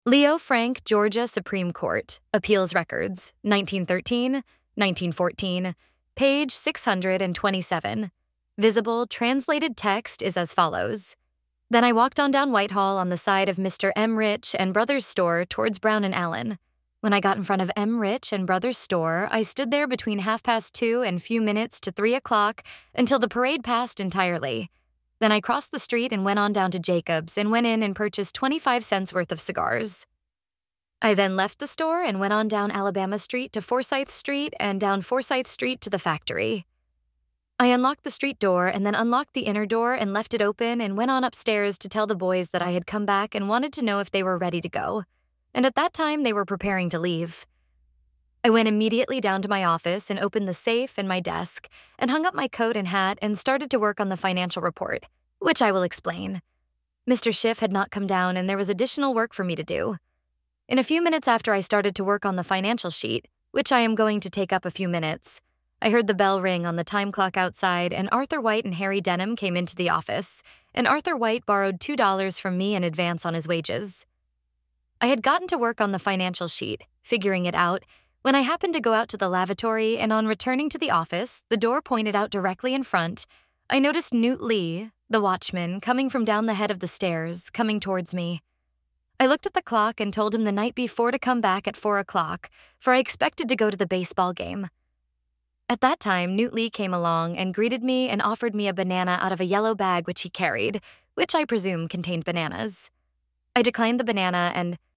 Leo Frank, Georgia Supreme Court, Appeals Records, 1913, 1914, page 627. Visible translated text is as follows. Then I walked on down Whitehall on the side of Mr. M. Rich and Brothers' store towards Brown and Allen. When I got in front of M. Rich and Brothers' store, I stood there between 2:30 and few minutes to 3 o'clock until the parade passed entirely. Then I crossed the street and went on down to Jacob's and went in and purchased 25 cents worth of cigars. I then left the store and went on down Alabama Street to Forsyth Street and down Forsyth Street to the factory. I unlocked the street door and then unlocked the inner door and left it open and went on upstairs to tell the boys that I had come back and wanted to know if they were ready to go. And at that time, they were preparing to leave. I went immediately down to my office and opened the safe and my desk and hung up my coat and hat and started to work on the financial report, which I will explain. Mr. Schiff had not come down and there was additional work for me to do. In a few minutes after I started to work on the financial sheet, which I am going to take up a few minutes, I heard the bell ring on the time clock outside and Arthur White and Harry Denham came into the office, and Arthur White borrowed $2 from me in advance on his wages. I had gotten to work on the financial sheet, figuring it out, when I happened to go out to the lavatory, and on returning to the office, the door pointed out directly in front, I noticed Newt Lee, the watchman, coming from down the head of the stairs, coming towards me. I looked at the clock and told him the night before to come back at 4 o'clock, for I expected to go to the baseball game. At that time, Newt Lee came along and greeted me and offered me a banana out of a yellow bag which he carried, which I presume contained bananas. I declined the banana and,